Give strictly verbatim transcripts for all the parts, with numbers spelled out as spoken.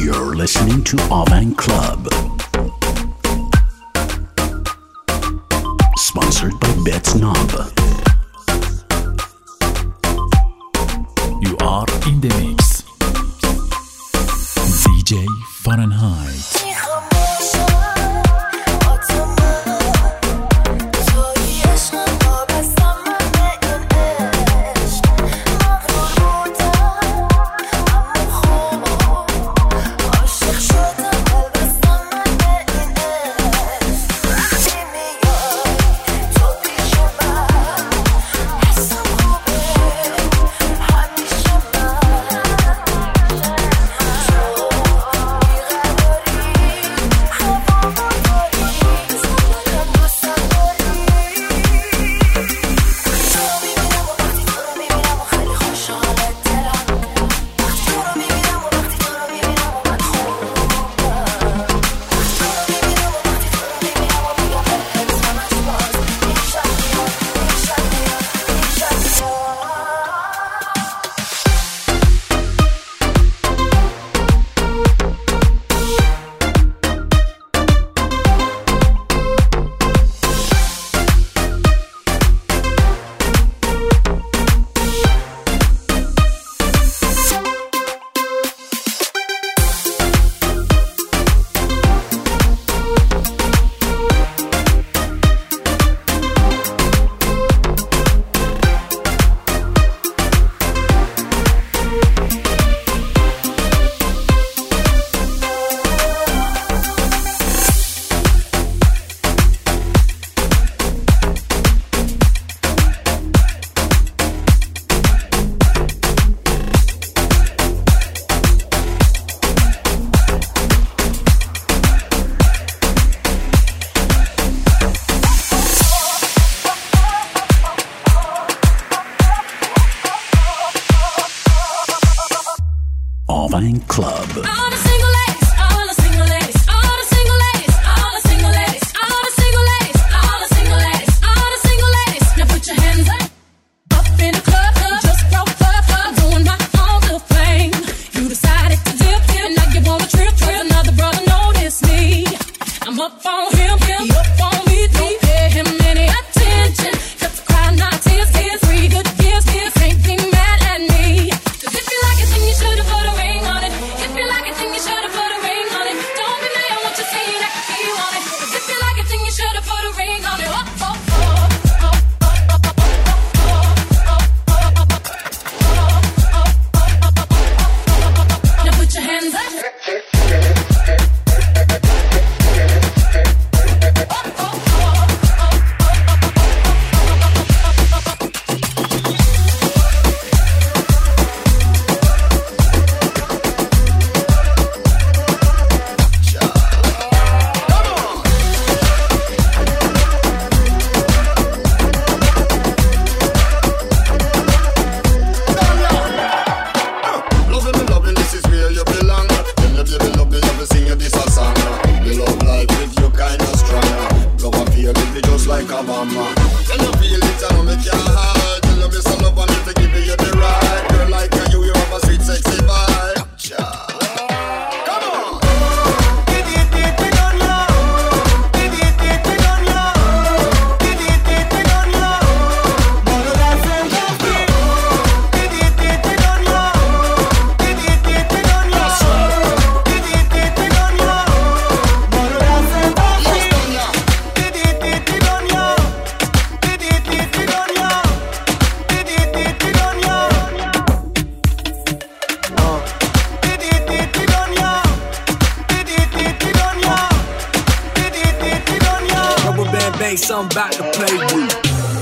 You're listening to Avant Club. Sponsored by Bet's Knob. You are in the mix. D J Fahrenheit. Avant Club. I'm about to play with.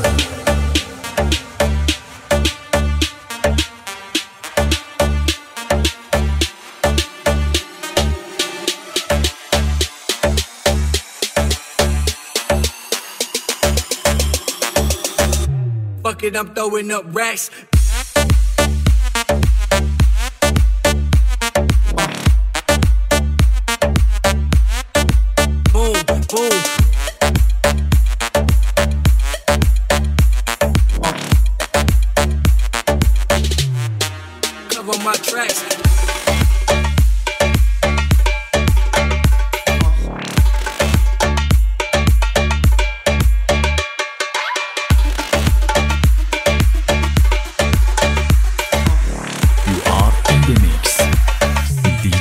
Fuck it, I'm throwing up racks. Boom, boom. Cover my tracks.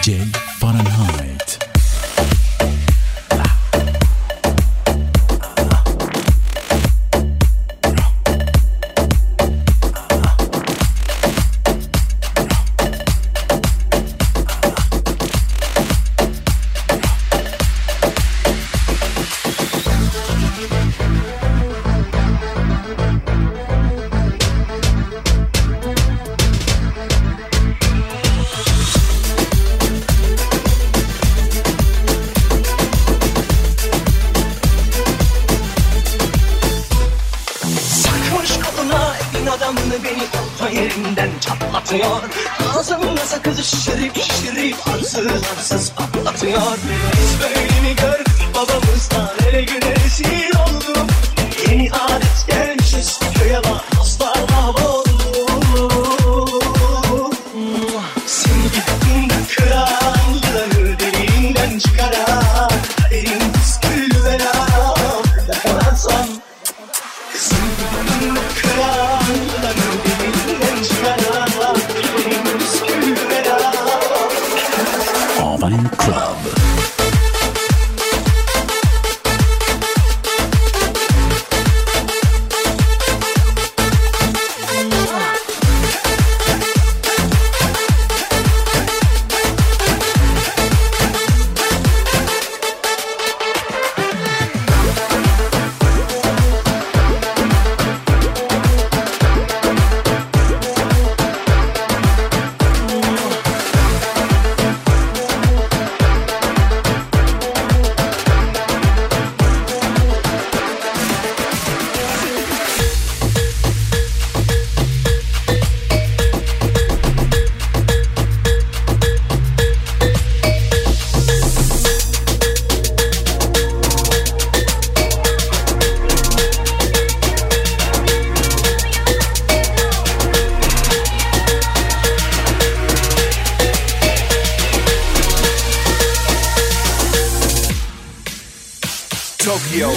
جي فahrenheit. Yerinden çatlatıyor. Ağzımda sakızı şişirip şişirip arsız arsız patlatıyor. Biz böyle mi gördük babamızdan, ele güne rezil olduk. Yeni adet gelmişiz köye bak, dostlar mahvolduk. Seni gittin de kralları deliğinden çıkarak kaderin püskül verar yakalarsan. Seni gittin de kralları Ovine Club. Tokyo.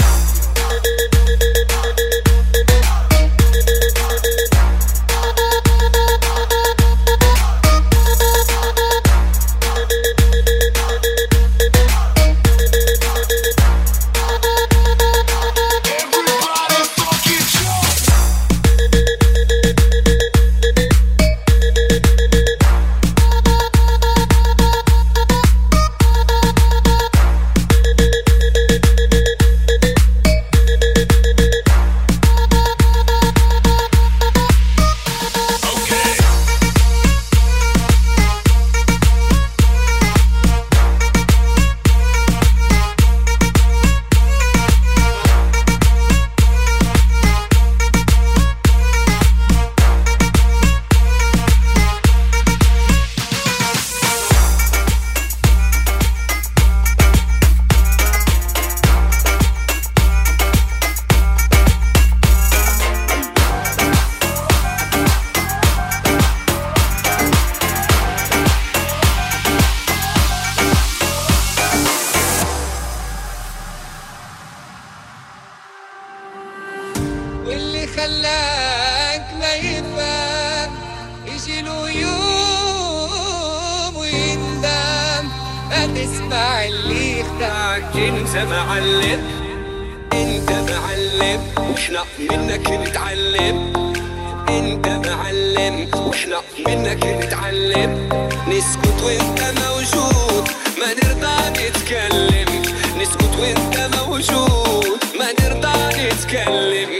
واللي خلاك ما يفهم يجيله يوم ويندم ما تسمع اللي يخدعك. انت معلم انت معلم واحنا منك نتعلم. انت معلم واحنا منك نتعلم. نسكت وانت موجود ما نرضى نتكلم. نسكت وانت موجود ما نرضى نتكلم.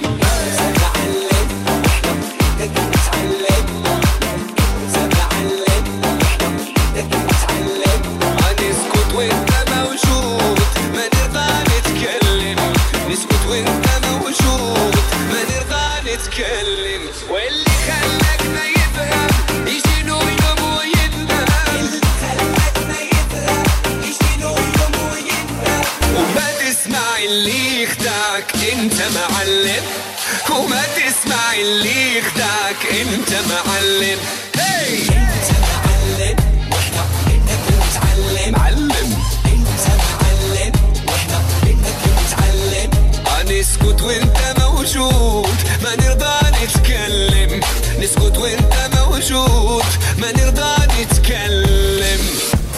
واللي خلاك ما يفهم يجيله يوم ويندم. اللي خلاك ما يفهم يجيله يوم ويندم. وما تسمع اللي يخدعك انت معلم. وما تسمع اللي يخدعك انت معلم. هي انت معلم واحنا منك نتعلم. معلم انت معلم واحنا منك نتعلم. هنسكت وانت موجود ما نرضى نتكلم. نسكت وانت موجود ما نرضى نتكلم.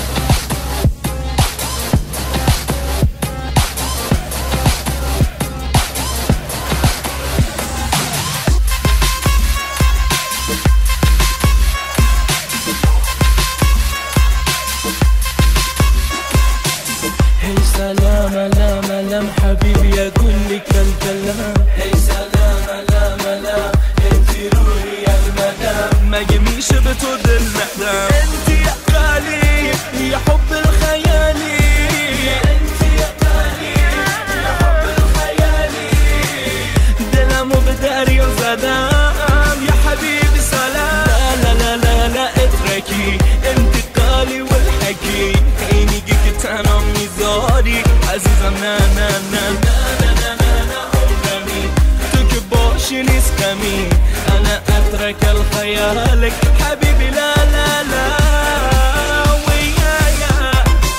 هي کلکلا هی سلام علام علام انتی روحی المدام مگه میشه به تو دل ندم انتی اقلی یا حب الخیالی انتی اقلی یا حب الخیالی دلمو به دریا زدم یا حبیبی سلام لا لا لا لا ادرکی انتقالی والحکی هی میگی که تنها میذاری عزیزم نه نه نه نه نه نه نه عمرمی تو که باشی نیست کمی انا اترك الخيالك حبيبي لا لا لا ويايا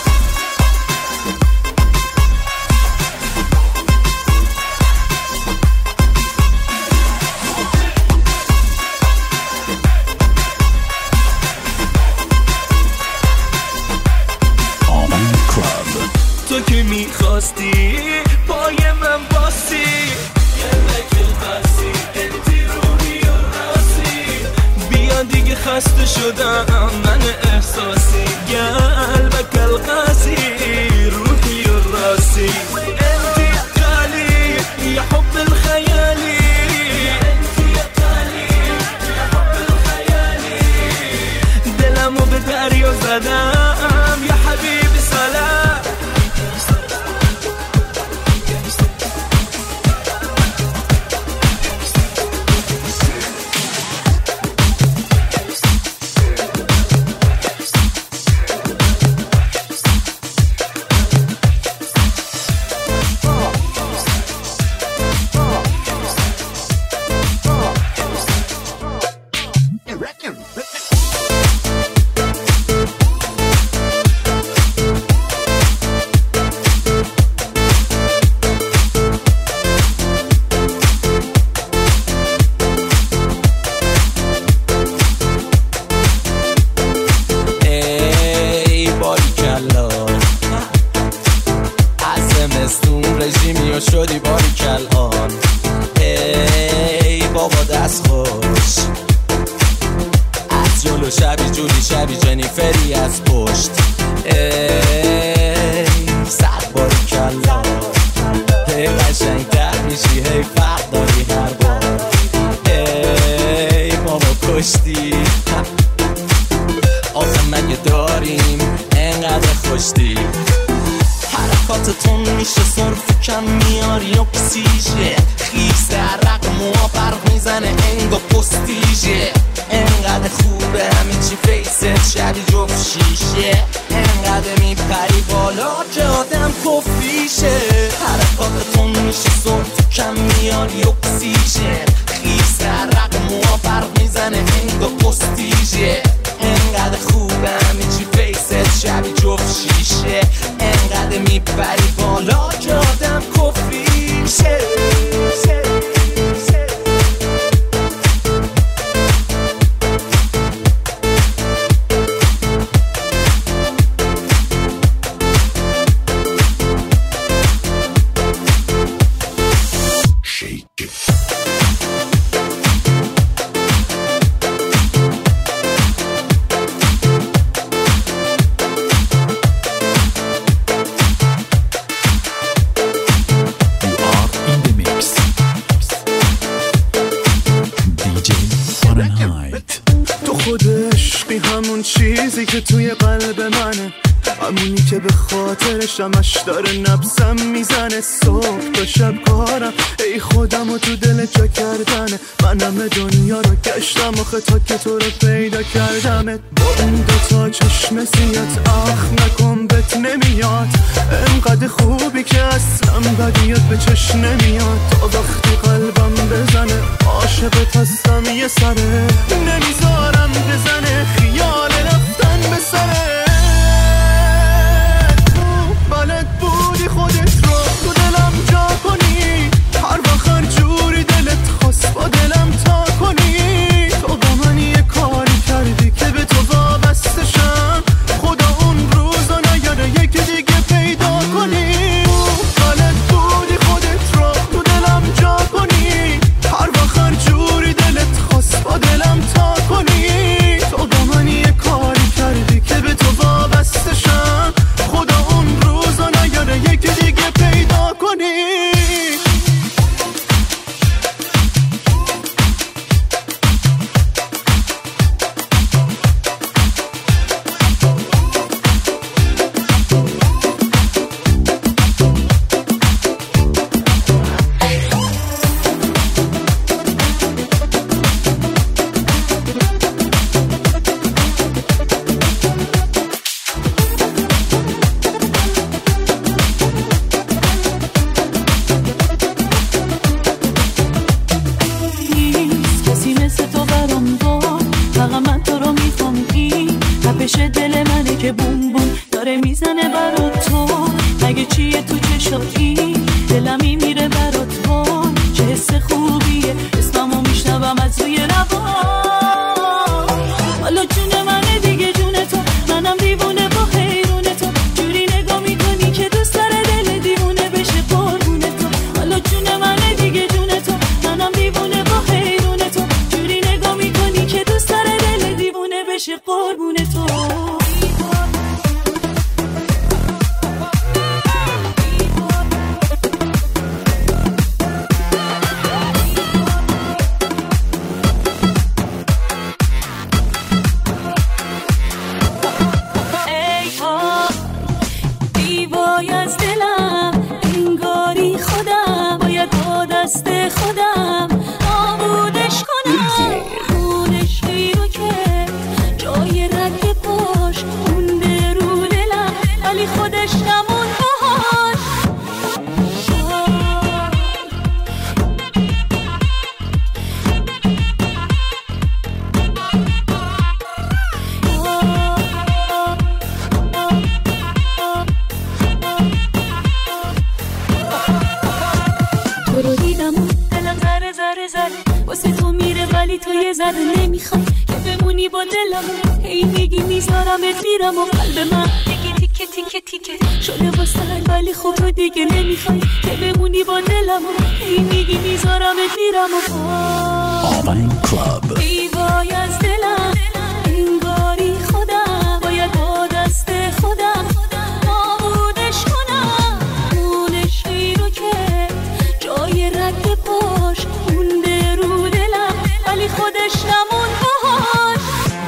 Alban Club. تو که میخواستی پای من باسی قلبك القاسي انتي روحي والراسي بیا دیگه خسته شدم من احساسی قلبك القاسي روحي والراسي انتي غالي يا حب الخيالي انتي غالي يا حب الخيالي دلمو به دریا زدم یا حبیبی سلام شدی باری کلان ای بابا دست خوش از جلو شبی جولی شبی جنیفری از پشت ای صد باری کلان ای قشنگ تر میشی هی فرق داری هر بار ای بابا کشتی آخه مگه داریم انقدر خوشتی حرکاتتون میشه صرف کم میاری اکسیژه خیس عرق موها برق میزنه انگا پستیژه انقدر خوبه همه چی فیست شبی جفت شیشه انقدر میپری بالا که آدم کفیشه حرکاتتون میشه صرف کم میاری اکسیژه خیس عرق موها برق میزنه انگا پستیژه انقدر خوبه همه چی فیست شبی جفت شیشه انقدر میپری بالا که آدم کفریشه چیزی که توی قلب منه همونی که به خاطرش همش داره نبضم میزنه صبح تا شب کارم ای خودم و تو دل جا کردنه من همه دنیا رو گشتم آخه تا که تو رو پیدا کردمت با اون دوتا چشم سیات آخ نکن بهت نمیاد انقدر خوبی که اصلا بدیات به چشم نمیاد تا وقتی قلبم بزنه عاشقت هستم یه سره نمیذارم بزنه خیال رفتن به سره بلد بودی خودت رو تو دلم جا کنی هر وقت هر جوری دلت خواست با دلم تا کنی تو با من یه کاری کردی که به تو وابسته شم خدا اون روزا نیاره یکی دیگه پیدا کنی بلد بودی خودت رو تو دلم جا کنی هر وقت هر جوری دلت خواست با دلم تا کنی تو با من یه کاری کردی که به تو دل منه که بوم بوم داره میزنه برات تو. مگه چیه تو چشاتی دلم میمیره برات تو. چه حس خوبیه اسممو میشنوم از روی لبات. حالا جون منه دیگه جون تو، منم دیوونه با حیرون تو. جوری نگاه میکنی که دوست داره دل دیوونه بشه قربون تو. حالا جون منه دیگه جون تو، منم دیوونه با حیرون تو. جوری نگاه میکنی که دوست داره دل دیوونه بشه قربون تو. خودم نابودش کنم. خونش بیرو که جای رگ پاش مونده رو دلم، ولی خودش نمون باهاش. تو رو دیدم واسه تو میره ولی تو یه ذره نمیخوای که بمونی با دلم. هی میگی میذارمت میرم و قلب من میگی تیکه تیکه تیکه شده واسه ولی خب تو دیگه نمیخوای که بمونی با دلم. هی میگی میذارمت میرم و آبان کلاب. ای وای از دلم انگاری خودم باید با دست خودم نابودش کنم. خونش بیرو که جای رگ پاش مونده رو دلم، ولی خودش نمون باهاش.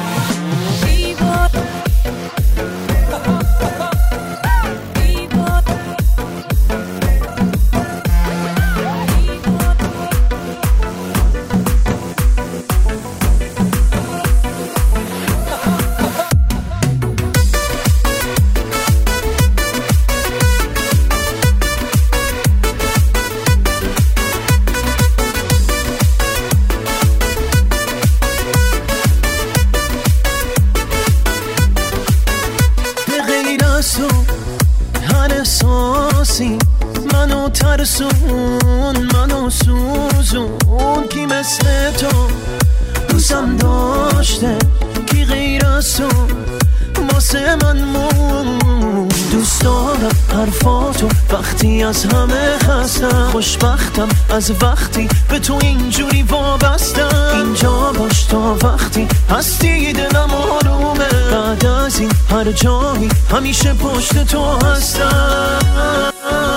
منو ترسون منو سوزون کی مثل تو دوستم داشته کی غیر از تو واسه من مون. دوست دارم حرفاتو وقتی از همه خستم. خوشبختم از وقتی به تو اینجوری وابستم. اینجا باش تا وقتی هستی دلم آرومه. بعد از این هر جایی همیشه پشت تو هستم.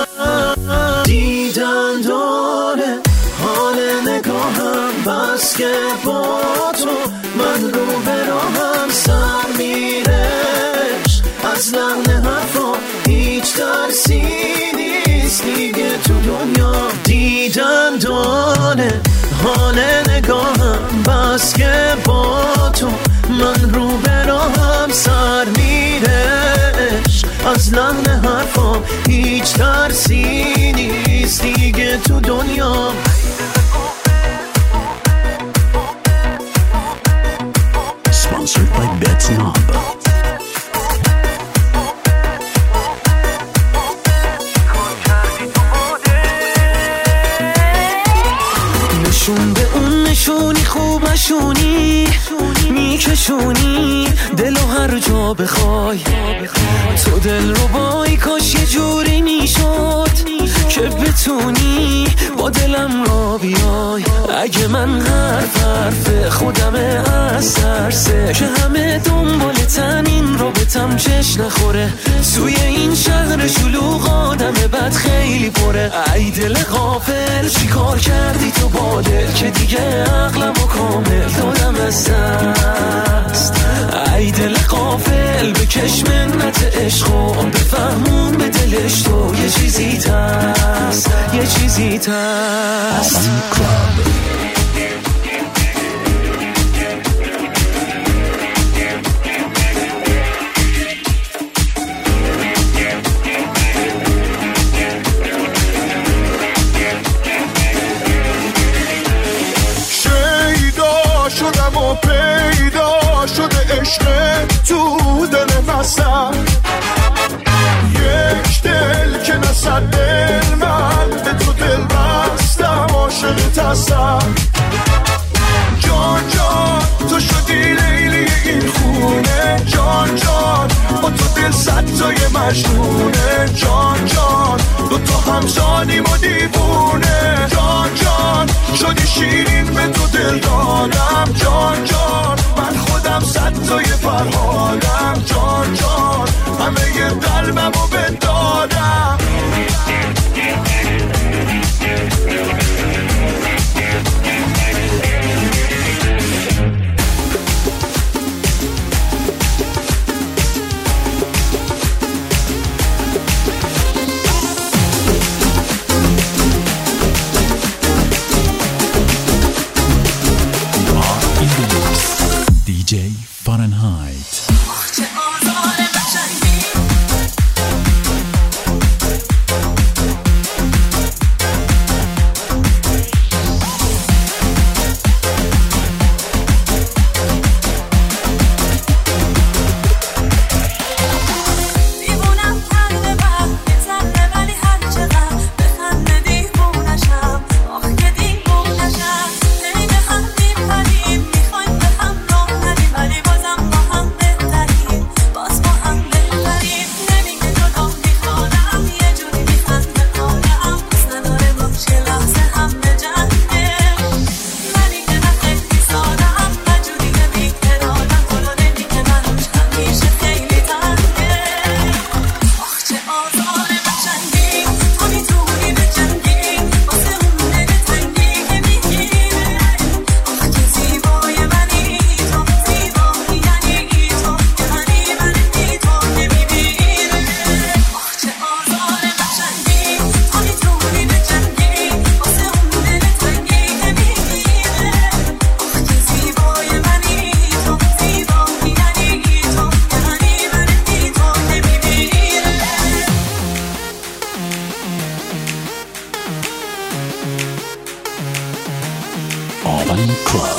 دیدن داره حال نگاهم بس که با تو من رو به راهم سر میرش. از لحن حرفا هیچ درسی نیست دیگه تو دنیا. دیدن داره حال نگاهم بس که با تو من رو به راهم سر میرش. از لحن حرفا هیچ درسی نیست دیگه تو دنیا. Sponsored by Betsnob. نشون به اون نشونی خوب نشونی میکشونی دلو هر جا بخوای. تو دل رو بای کاش یه جوری میشد که بتونی با دلم را بیای. اگه من حرف حرف خودمه از ترسه که همه دنبال تنین رو بتم چش نخوره. توی این شهر شلوغ آدم بد خیلی پره. ای دل غافل چی کار کردی تو با دل که دیگه عقلم و کامل دادم از دست. ای دل غافل بکش منت عشق و بفهمون به دلش تو یه چیزی تست یه چیزی تست. شیدا شدم و پیدا شده عشق تو دل من. توی صدای مجنونه. جان جان دو تا همزانیم و دیوونه. جان جان شدی شیرین به تو دل دادم. جان جان من خودم صدای فرحانم. جان جان همه ی قلبمو بدادم. دی جی فارنهایت. Urban Club.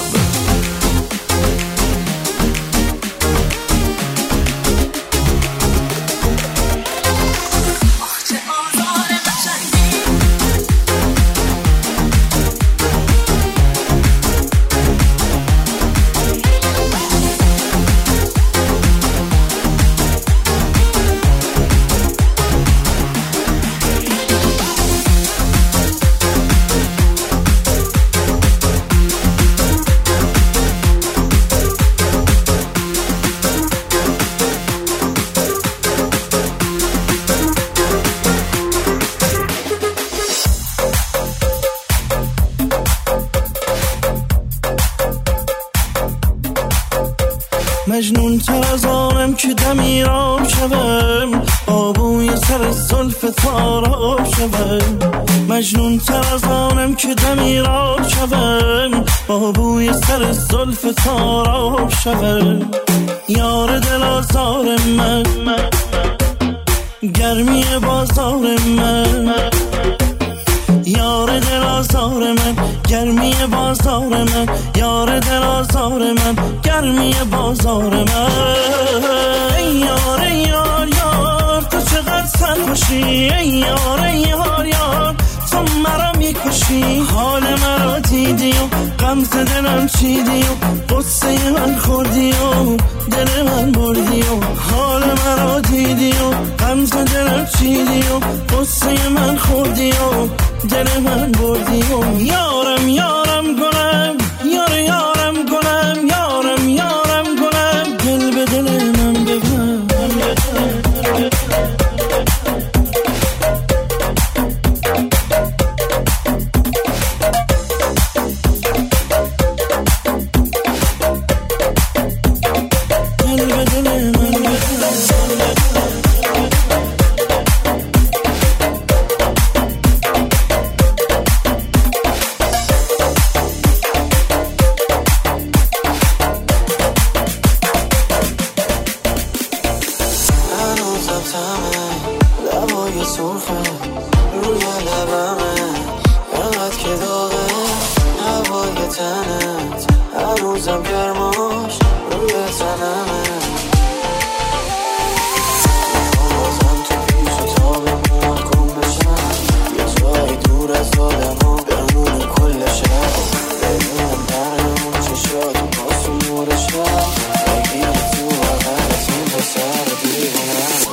مجنون تر از آنم که دمیراب شوم، آبوی سر زلف تاراب شوم. مجنون تر از آنم که دمیراب شوم، آبوی سر زلف تاراب شوم. یار دل آزار من، گرمی بازار من. یار دل آزار من، گرمی بازار من. یار دل آزار من، گرمی بازار من. ای یار ای یار یار تو چقدر سرخوشی. ای یار ای یار یار تو مرا میکشی. حال مرا دیدی و غمزه دلم چیدی و قصه من خوردی و دل من بردی و حال مرا دیدی و غمزه دلم چیدی و قصه من خوردی و دل من بردی و یارم یارم گلم یار یارم گلم یارم یارم گلم دل به دل من ببن. هنوزم گرماش روی تنمه. بازم تو پیش و تا به محکم بشم، یه جایی دور از آدم ها بمونه کل شب. بدونم درمون چشات و باز و نور شب بگیر تو بغلت این پسر دیوونم.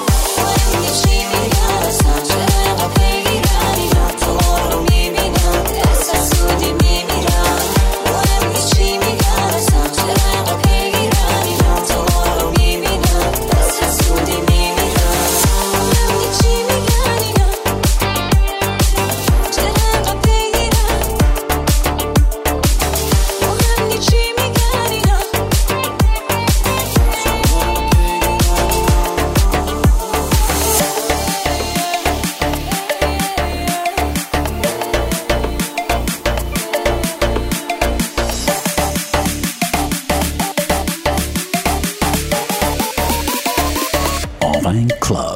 Urban Club.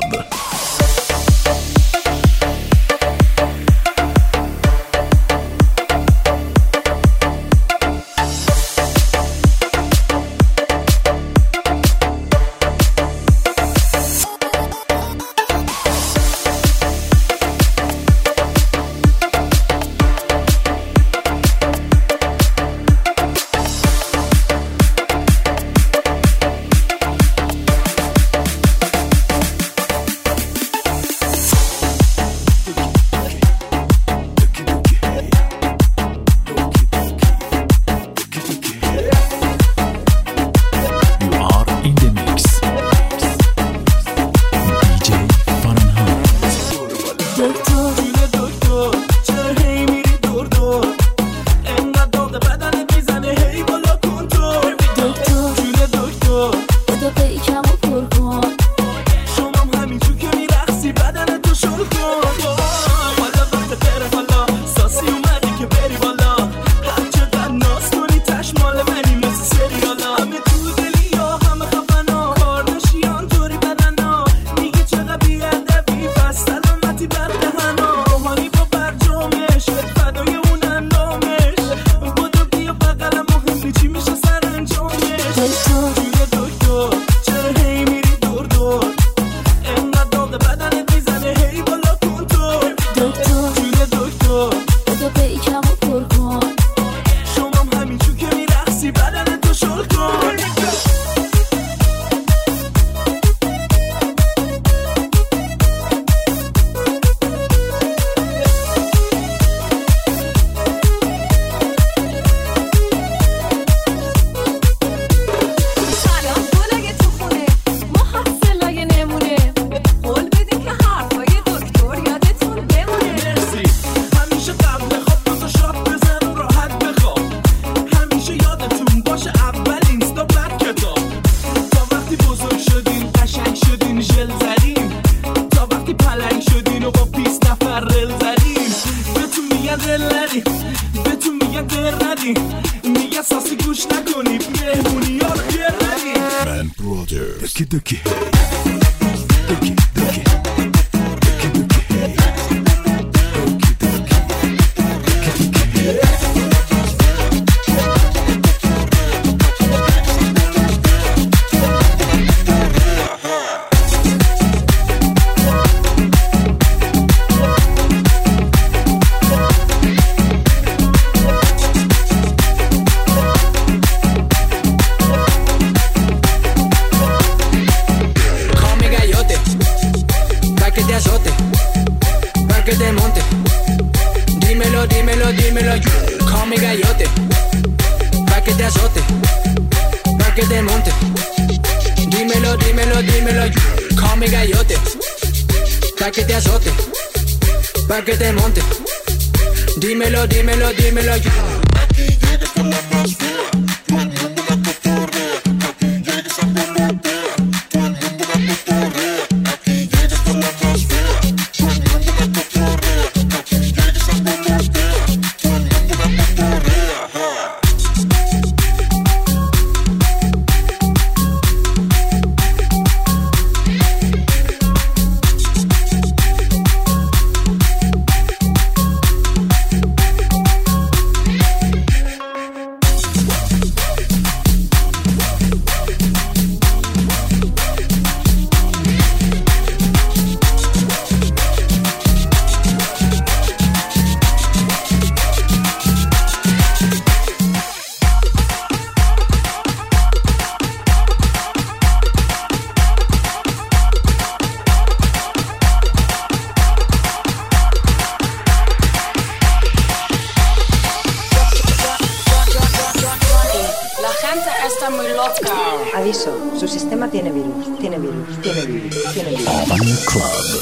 Aviso, su sistema tiene virus, tiene virus, tiene virus, tiene virus. Urban Club.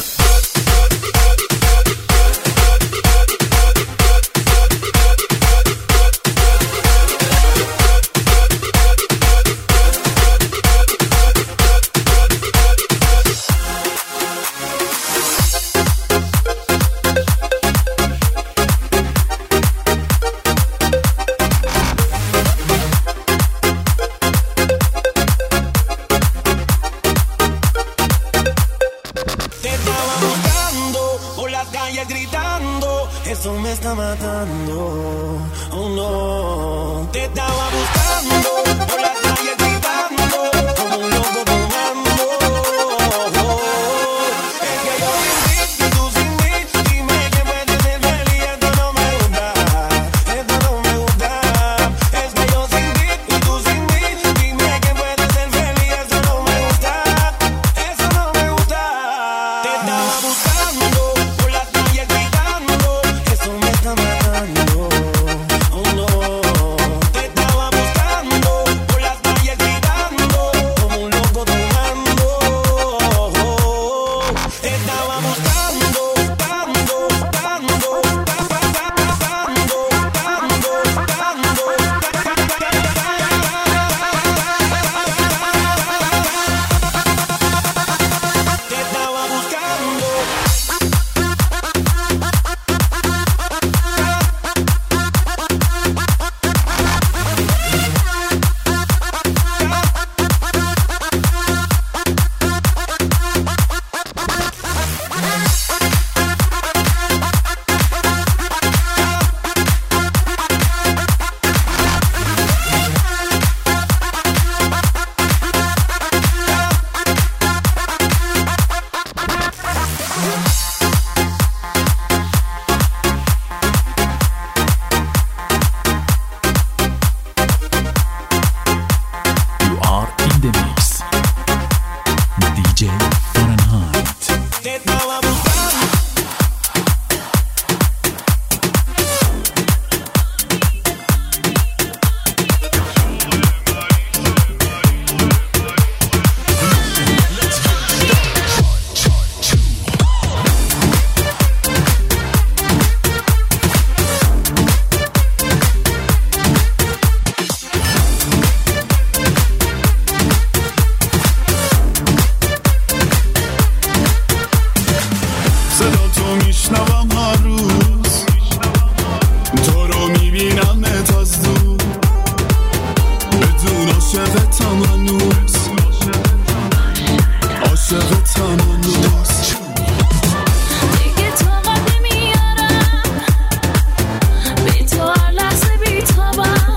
Eso me está matando, oh no. Te estaba buscando por la calle gritando como un loco tomando. Es que yo sin ti y tú sin mí, dime que puedes ser feliz. Esto no me gusta, esto no me gusta. Es que yo sin ti y tú sin mí, dime que puedes ser feliz. Esto no me gusta, eso no me gusta. Te estaba buscando por la calle gritando, eso me está matando, oh no. Te estaba buscando por las calles gritando como un loco tomando. Te estaba buscando, buscando, buscando, buscando, buscando, te estaba buscando. You are in the mix. D J Fahrenheit. Te estaba buscando. صدا تو میشنوم هر روز، تو رو میبینمت از دور، بدون عاشقتم هنوز، عاشقتم هنوز. دیگه طاقت نمیارم، بی تو هر لحظه بی‌تابم.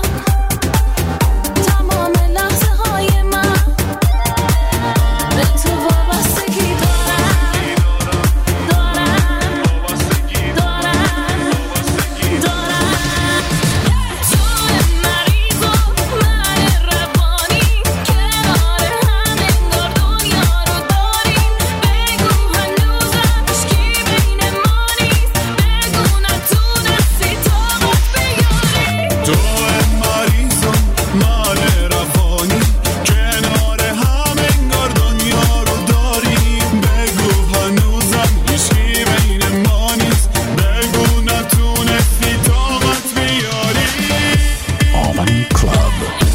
تمام لحظه های من به تو وابستگی دارم، دارم، دارم، دارم. تو مریض و من روانی، کنار هم انگار دنیا رو داریم. بگو هنوزم هیچکی بین ما نیست، بگو نتونستی طاقت بیاری. تو مریضم من روانی، کنار هم انگار دنیا رو داریم. بگو هنوزم هیچکی بین ما نیست، بگو نتونستی طاقت بیاری. Urban Club.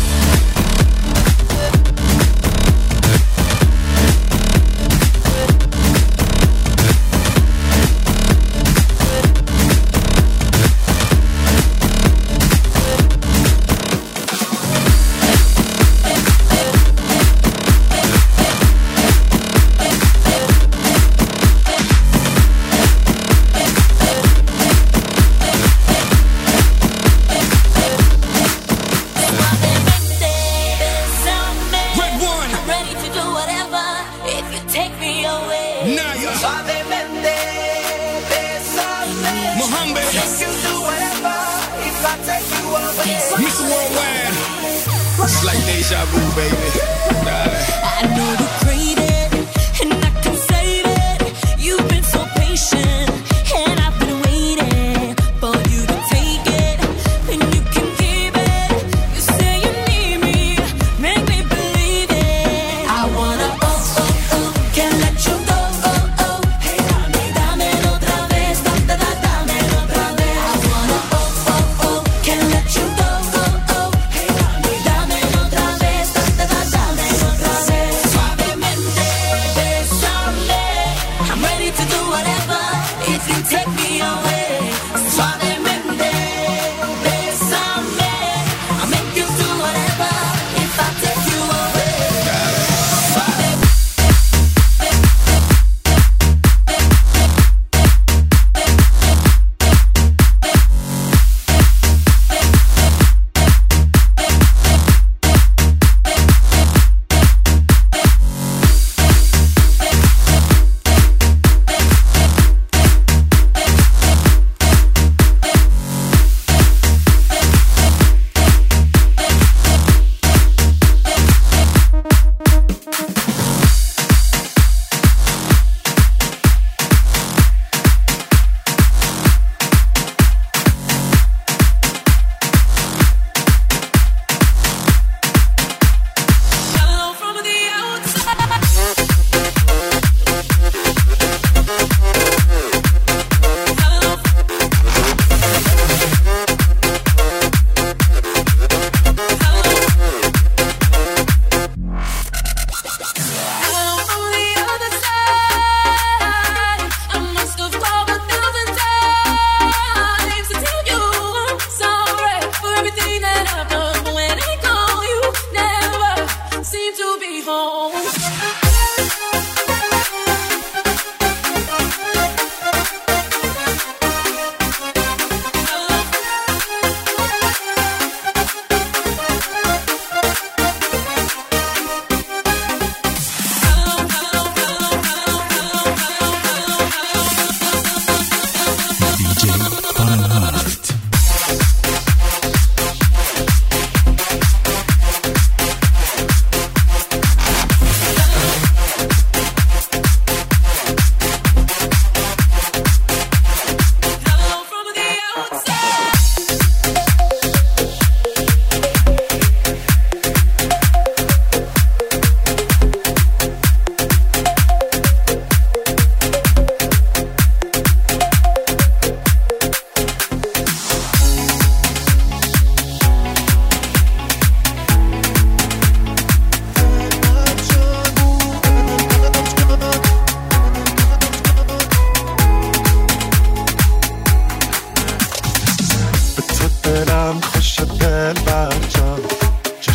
Red one, I'm ready to do whatever if you take me away. Naya, Suavemente, bésame. Mohammed, You can do whatever if I take you away. Mister Worldwide. It's like deja vu, baby. Darling. I know you crave it, and I can save it. You've been so patient, and I've been waiting for you to take it, and you can keep it. You say you need me, make me believe it. I wanna oh oh oh, can't let you go oh oh. Hey, dame, dámelo otra vez, da da da, dámelo otra vez. I wanna oh oh oh, can't let you go oh oh. Hey, dame, dámelo otra vez, da da da, dámelo otra vez. Suavemente, bésame. I'm ready to do whatever if you take me away. Suavemente, bésame. I'll make you do whatever if I take you away. Suave.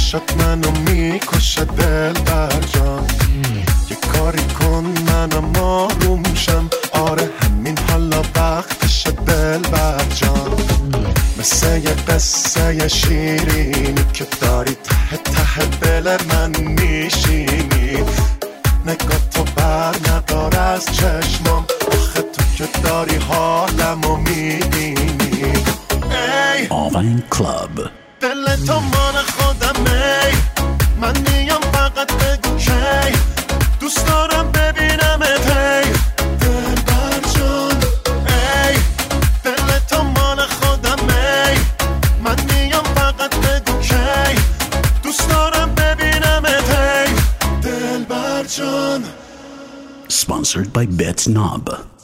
چشات منو میکشه دلبر جان یه کاری کن منم آروم شم آره همین حالا وقتشه دلبر جان مثل یه قصه شیرینی که داری ته ته دل من میشینی نگاه تو بر ندار از چشمام آخه تو که داری حالمو میبینی ای آون کلاب دل تو مال خودمه من میام فقط بگو کی دوست دارم ببینمت هی دلبر جان ای دل تو مال خودمه من میام فقط بگو کی دوست دارم ببینمت هی دلبر جان Sponsored by Bet Knob.